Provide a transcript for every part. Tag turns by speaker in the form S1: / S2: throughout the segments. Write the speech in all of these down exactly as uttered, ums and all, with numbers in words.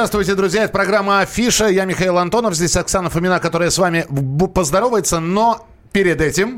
S1: Здравствуйте, друзья. Это программа «Афиша». Я Михаил Антонов. Здесь Оксана Фомина, которая с вами поздоровается. Но перед этим...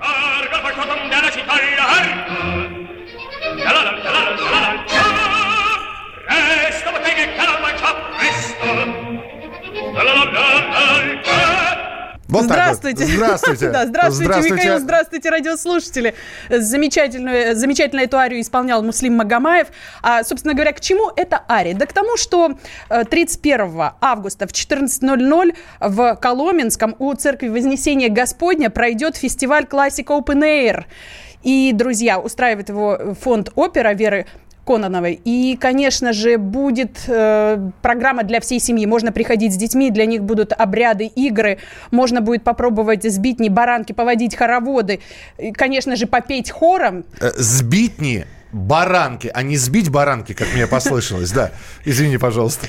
S1: Вот
S2: здравствуйте.
S1: Вот. Здравствуйте.
S2: Да, здравствуйте, здравствуйте, Михаил, здравствуйте, радиослушатели. Замечательную, замечательно эту арию исполнял Муслим Магомаев. А, собственно говоря, к чему эта ария? Да к тому, что тридцать первого августа в четырнадцать ноль ноль в Коломенском у Церкви Вознесения Господня пройдет фестиваль Classic Open Air. И, друзья, устраивает его фонд «Опера» Веры Кононовой. И, конечно же, будет э, программа для всей семьи. Можно приходить с детьми, для них будут обряды, игры. Можно будет попробовать сбитни, баранки, поводить хороводы. И, конечно же, попеть хором.
S1: Сбитни, баранки, а не сбить баранки, как мне послышалось. Да, извини, пожалуйста.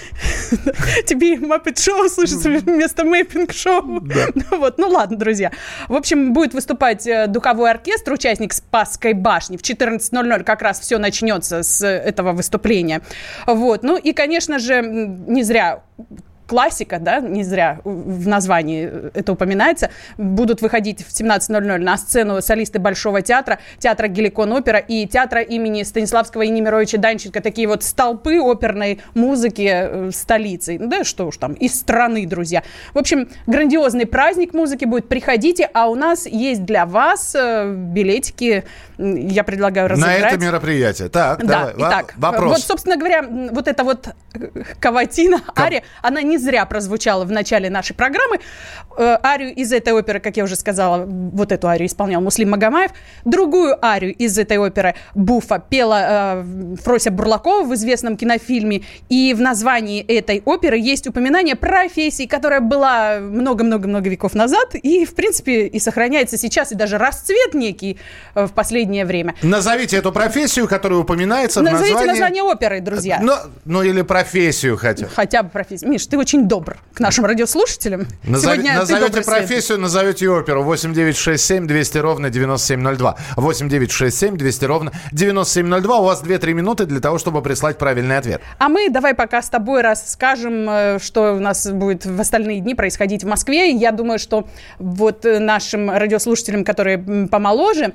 S2: Тебе Muppet Show слышится вместо мэйпинг-шоу.
S1: Да.
S2: Вот, ну ладно, друзья. В общем, будет выступать духовой оркестр, участник Спасской башни. В четырнадцать ноль ноль как раз все начнется с этого выступления. Вот. Ну и, конечно же, не зря... Классика, да, не зря в названии это упоминается, будут выходить в семнадцать ноль ноль на сцену солисты Большого театра, театра Геликон Опера и театра имени Станиславского и Немировича Данченко, такие вот столпы оперной музыки столицы, да что уж там, из страны, друзья. В общем, грандиозный праздник музыки будет, приходите, а у нас есть для вас билетики, я предлагаю разыграть.
S1: На это мероприятие. Так,
S2: да,
S1: давай,
S2: итак,
S1: вопрос.
S2: Вот, собственно говоря, вот эта вот каватина, Кав... ария, она не зря прозвучала в начале нашей программы. Э, арию из этой оперы, как я уже сказала, вот эту арию исполнял Муслим Магомаев. Другую арию из этой оперы «Буфа» пела э, Фрося Бурлакова в известном кинофильме. И в названии этой оперы есть упоминание профессии, которая была много-много-много веков назад и, в принципе, и сохраняется сейчас, и даже расцвет некий э, в последнее время.
S1: Назовите эту профессию, которая упоминается
S2: Назовите
S1: в названии...
S2: название оперы, друзья.
S1: Ну, ну или профессию хотя бы.
S2: Хотя бы профессию. Миш, ты очень добр к нашим радиослушателям.
S1: Назови,
S2: Сегодня
S1: назовете профессию, назовете оперу. восемь девятьсот шестьдесят семь двести ровно девяносто семь ноль два. восемь девятьсот шестьдесят семь двести ровно девяносто семь ноль два. У вас две-три минуты для того, чтобы прислать правильный ответ.
S2: А мы давай пока с тобой расскажем, что у нас будет в остальные дни происходить в Москве. Я думаю, что вот нашим радиослушателям, которые помоложе,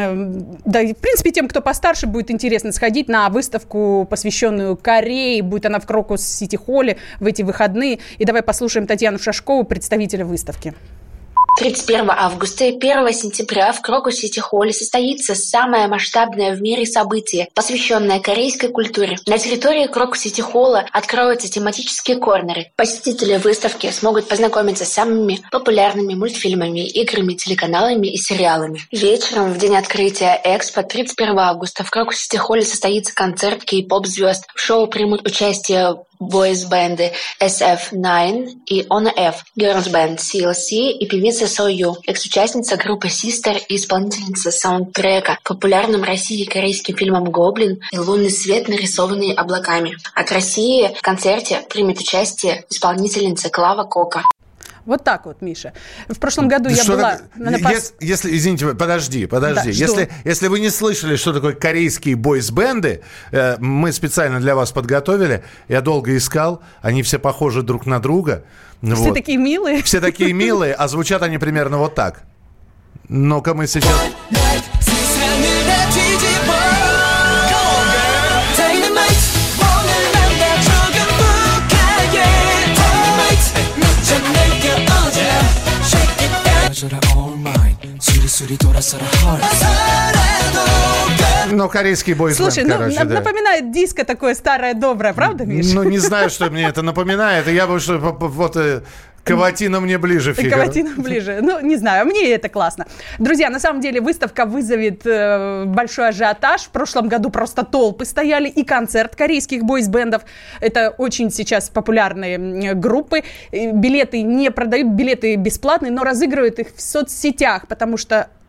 S2: да и в принципе тем, кто постарше, будет интересно сходить на выставку, посвященную Корее. Будет она в Крокус-Сити-Холле в эти выходные. И давай послушаем Татьяну Шашкову, представителя выставки.
S3: тридцать первого августа и первого сентября в Крокус-Сити-Холле состоится самое масштабное в мире событие, посвященное корейской культуре. На территории Крокус-Сити-Холла откроются тематические корнеры. Посетители выставки смогут познакомиться с самыми популярными мультфильмами, играми, телеканалами и сериалами. Вечером, в день открытия Экспо, тридцать первого августа в Крокус-Сити-Холле состоится концерт кей-поп-звезд. В шоу примут участие бойс-бенды эс эф девять и ОНА Эф, герлс-бенд си эл си и певица Сою, экс-участница группы Sister и исполнительница саундтрека к популярным в России корейским фильмам «Гоблин» и «Лунный свет, нарисованный облаками». От России в концерте примет участие исполнительница Клава Кока.
S2: Вот так вот, Миша. В прошлом году я
S1: что
S2: была...
S1: Так,
S2: на пос...
S1: если, если, извините, подожди, подожди.
S2: Да,
S1: если, если вы не слышали, что такое корейские бойс-бенды, э, мы специально для вас подготовили. Я долго искал. Они все похожи друг на друга.
S2: Все вот. Такие милые.
S1: Все такие милые, а звучат они примерно вот так. Ну-ка мы сейчас... Ну, корейский бойсбенд,
S2: Слушай,
S1: короче,
S2: ну,
S1: да.
S2: напоминает диско такое старое, доброе, правда, Миша?
S1: Ну, не знаю, что мне это напоминает. Я бы, что вот... Каватина мне ближе, Фигаро.
S2: Каватина ближе. Ну, не знаю, мне это классно. Друзья, на самом деле выставка вызовет э, большой ажиотаж. В прошлом году просто толпы стояли. И концерт корейских бойс-бендов. Это очень сейчас популярные группы. Билеты не продают, билеты бесплатные, но разыгрывают их в соцсетях, потому что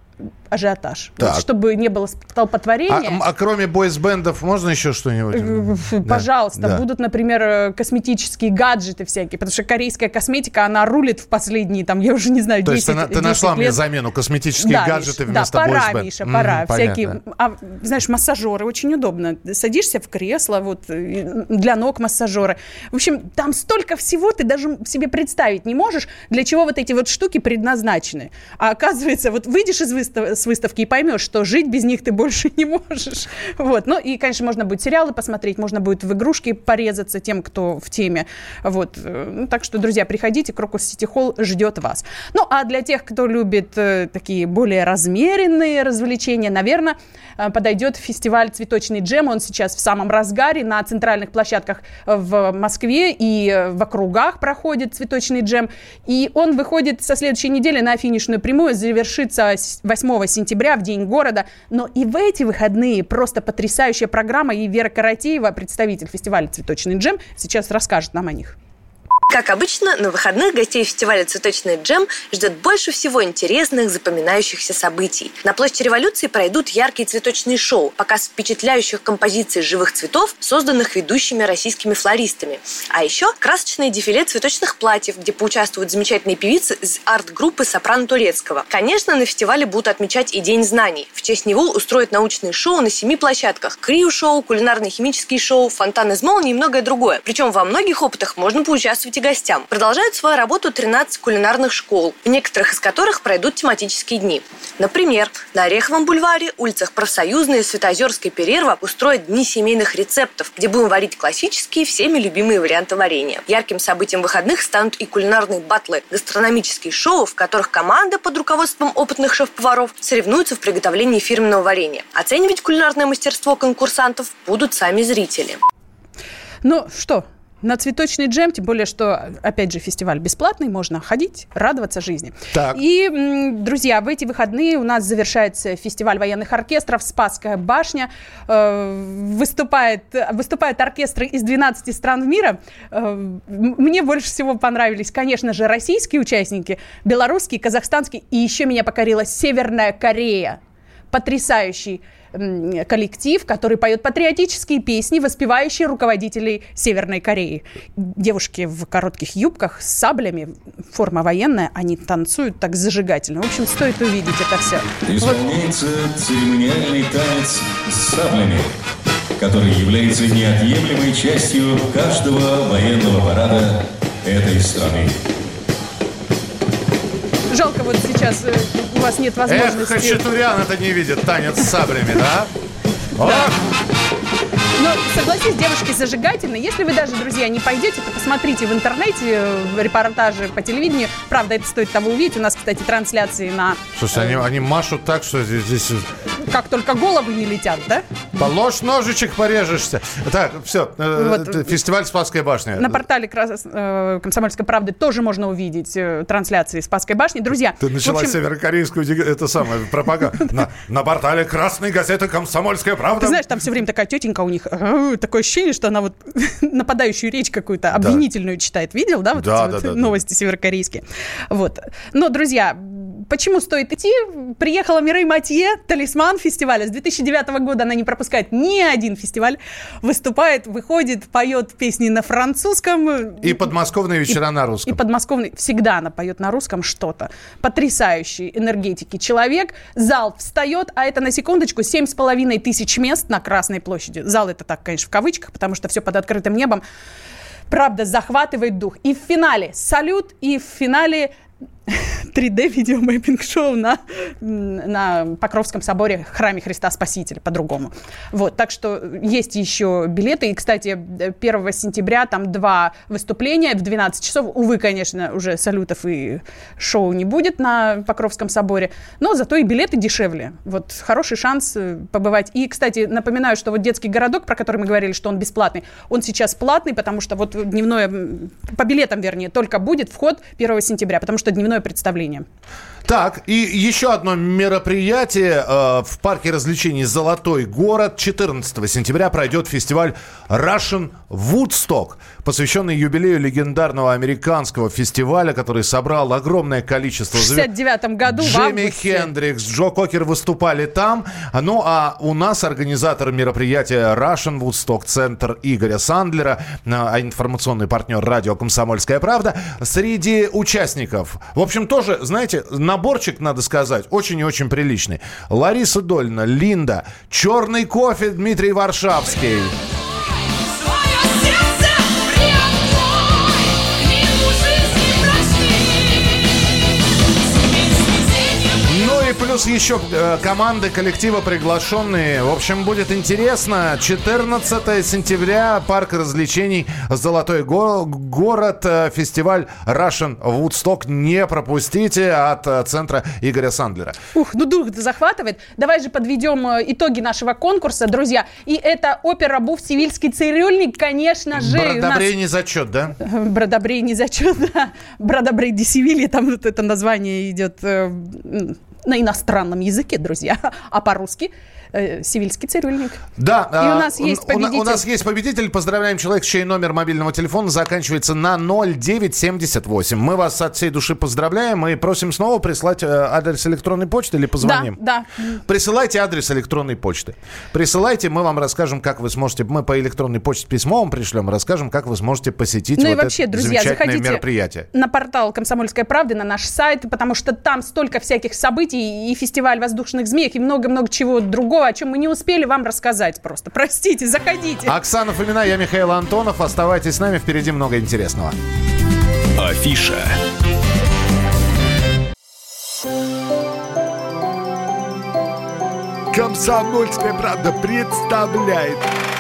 S2: ажиотаж. Вот, чтобы не было столпотворения.
S1: А, а кроме бойс-бендов можно еще что-нибудь?
S2: Пожалуйста.
S1: Да.
S2: Будут, например, косметические гаджеты всякие, потому что корейская косметика, она рулит в последние, там, я уже не знаю, десять лет. То есть ты,
S1: ты нашла
S2: лет.
S1: мне замену, косметические
S2: да,
S1: гаджеты
S2: Миш,
S1: вместо
S2: да,
S1: бойс-бенд.
S2: пора, Миша, пора.
S1: Mm-hmm,
S2: всякие, а, знаешь, массажеры очень удобно. Садишься в кресло, вот, для ног массажеры. В общем, там столько всего, ты даже себе представить не можешь, для чего вот эти вот штуки предназначены. А оказывается, вот выйдешь из выстав- с выставки и поймешь, что жить без них ты больше не можешь. Вот. Ну и, конечно, можно будет сериалы посмотреть, можно будет в игрушки порезаться тем, кто в теме. Вот. Ну, так что, друзья, приходите, Крокус Сити Холл ждет вас. Ну, а для тех, кто любит э, такие более размеренные развлечения, наверное, э, подойдет фестиваль «Цветочный джем». Он сейчас в самом разгаре на центральных площадках в Москве и в округах проходит «Цветочный джем». И он выходит со следующей недели на финишную прямую, завершится восьмого сентября в День города. Но и в эти выходные просто потрясающая программа. И Вера Каратеева, представитель фестиваля «Цветочный джем», сейчас расскажет нам о них.
S4: Как обычно, на выходных гостей фестиваля «Цветочный джем» ждет больше всего интересных, запоминающихся событий. На площади Революции пройдут яркие цветочные шоу, показ впечатляющих композиций живых цветов, созданных ведущими российскими флористами. А еще красочное дефиле цветочных платьев, где поучаствуют замечательные певицы из арт-группы «Сопрано Турецкого». Конечно, на фестивале будут отмечать и День знаний. В честь него устроят научные шоу на семи площадках. Крию-шоу, кулинарно-химические шоу, фонтан из молнии и многое другое. Причем во многих опытах можно поучаствовать и гостям. Продолжают свою работу тринадцать кулинарных школ, в некоторых из которых пройдут тематические дни. Например, на Ореховом бульваре, улицах Профсоюзной и Светоозерской Перерва устроят дни семейных рецептов, где будем варить классические, всеми любимые варианты варенья. Ярким событием выходных станут и кулинарные баттлы, гастрономические шоу, в которых команда под руководством опытных шеф-поваров соревнуются в приготовлении фирменного варенья. Оценивать кулинарное мастерство конкурсантов будут сами зрители.
S2: Ну что, на «Цветочный джем», тем более, что, опять же, фестиваль бесплатный, можно ходить, радоваться жизни.
S1: Так.
S2: И, друзья, в эти выходные у нас завершается фестиваль военных оркестров «Спасская башня». Выступает, выступают оркестры из двенадцати стран мира. Мне больше всего понравились, конечно же, российские участники, белорусские, казахстанские, и еще меня покорила Северная Корея. Потрясающий коллектив, который поет патриотические песни, воспевающие руководителей Северной Кореи. Девушки в коротких юбках с саблями, форма военная, они танцуют так зажигательно. В общем, стоит увидеть это все.
S5: Исполняется вот. Церемониальный танец с саблями, который является неотъемлемой частью каждого военного парада этой страны.
S2: Жалко, вот сейчас э, у вас нет возможности...
S1: Эх, Хачатурян это не видит, танец с саблями, да?
S2: Да. Но, согласись, девушки зажигательные. Если вы даже, друзья, не пойдете, то посмотрите в интернете репортажи по телевидению. Правда, это стоит того увидеть. У нас, кстати, трансляции на...
S1: Слушай, э... они, они машут так, что здесь... здесь...
S2: Как только головы не летят, да?
S1: Положь ножичек, порежешься. Так, все. Вот. Фестиваль «Спасская башня».
S2: На портале «Комсомольской правды» тоже можно увидеть трансляции «Спасской башни». Друзья,
S1: ты начала общем... северокорейскую это самое, пропаганду. На, на портале красной газеты «Комсомольская правда».
S2: Ты знаешь, там все время такая тетенька у них. Такое ощущение, что она вот нападающую речь какую-то обвинительную да. читает. Видел, да? Вот
S1: да,
S2: эти
S1: да,
S2: вот
S1: да,
S2: новости
S1: да.
S2: северокорейские. Вот. Но, друзья, почему стоит идти? Приехала Мирей Матье, талисман фестиваля. С две тысячи девятого года она не пропускает ни один фестиваль. Выступает, выходит, поет песни на французском.
S1: И подмосковные вечера
S2: и,
S1: на русском.
S2: И подмосковные. Всегда она поет на русском что-то. Потрясающий энергетики человек. Зал встает, а это, на секундочку, семь с половиной тысяч мест на Красной площади. Зал это так, конечно, в кавычках, потому что все под открытым небом. Правда, захватывает дух. И в финале салют, и в финале... три дэ-видеомэппинг-шоу на, на Покровском соборе, храме Христа Спасителя, по-другому. Вот, так что есть еще билеты. И, кстати, первого сентября там два выступления в двенадцать часов. Увы, конечно, уже салютов и шоу не будет на Покровском соборе, но зато и билеты дешевле. Вот хороший шанс побывать. И, кстати, напоминаю, что вот детский городок, про который мы говорили, что он бесплатный, он сейчас платный, потому что вот дневное, по билетам, вернее, только будет вход первого сентября, потому что дневное представление.
S1: Так, и еще одно мероприятие э, в парке развлечений «Золотой город». четырнадцатого сентября пройдет фестиваль Russian «Вудсток», посвященный юбилею легендарного американского фестиваля, который собрал огромное количество...
S2: В шестьдесят девятом году в
S1: Джимми
S2: августе.
S1: Хендрикс, Джо Кокер выступали там. Ну, а у нас организатор мероприятия Russian Woodstock, центр Игоря Сандлера, а информационный партнер радио «Комсомольская правда». Среди участников, в общем, тоже, знаете, наборчик, надо сказать, очень и очень приличный. Лариса Долина, Линда, «Черный кофе» Дмитрий Варшавский. Плюс еще э, команды, коллектива приглашенные. В общем, будет интересно. четырнадцатого сентября, парк развлечений «Золотой го- город», э, фестиваль Russian Woodstock. Не пропустите, от э, центра Игоря Сандлера.
S2: Ух, ну дух захватывает. Давай же подведем э, итоги нашего конкурса, друзья. И это опера «Буф Севильский цирюльник», конечно же.
S1: Бродобрей
S2: нас...
S1: не зачет, да?
S2: Бродобрей не зачет, да. Бродобрей де Севилья, там вот это название идет... Э, на иностранном языке, друзья, а по-русски э, «Севильский цирюльник».
S1: Да.
S2: И у нас есть победитель.
S1: У, у нас есть победитель. Поздравляем человека, чей номер мобильного телефона заканчивается на ноль девять семьдесят восемь. Мы вас от всей души поздравляем и просим снова прислать э, адрес электронной почты или позвоним.
S2: Да, да.
S1: Присылайте адрес электронной почты. Присылайте, мы вам расскажем, как вы сможете... Мы по электронной почте письмо вам пришлем, расскажем, как вы сможете посетить
S2: ну
S1: вот
S2: и вообще,
S1: это
S2: друзья,
S1: замечательное
S2: заходите
S1: мероприятие.
S2: На портал «Комсомольской правды», на наш сайт, потому что там столько всяких событий, и фестиваль воздушных змеек, и много-много чего другого, о чем мы не успели вам рассказать просто. Простите, заходите.
S1: Оксана Фомина, я Михаил Антонов. Оставайтесь с нами, впереди много интересного.
S5: Афиша.
S6: «Комсомольская правда» представляет.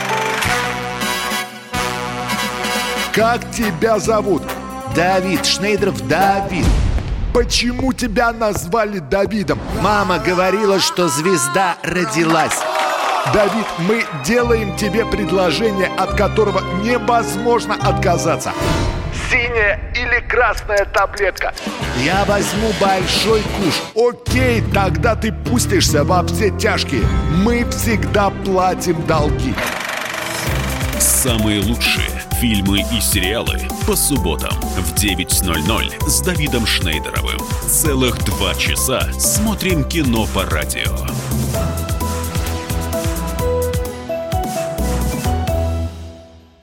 S6: Как тебя зовут?
S7: Давид Шнейдеров, Давид.
S6: Почему тебя назвали Давидом?
S7: Мама говорила, что звезда родилась.
S6: Давид, мы делаем тебе предложение, от которого невозможно отказаться. Синяя или красная таблетка?
S7: Я возьму большой куш.
S6: Окей, тогда ты пустишься во все тяжкие. Мы всегда платим долги.
S5: Самые лучшие фильмы и сериалы по субботам в девять ноль ноль с Давидом Шнейдеровым. Целых два часа смотрим кино по радио.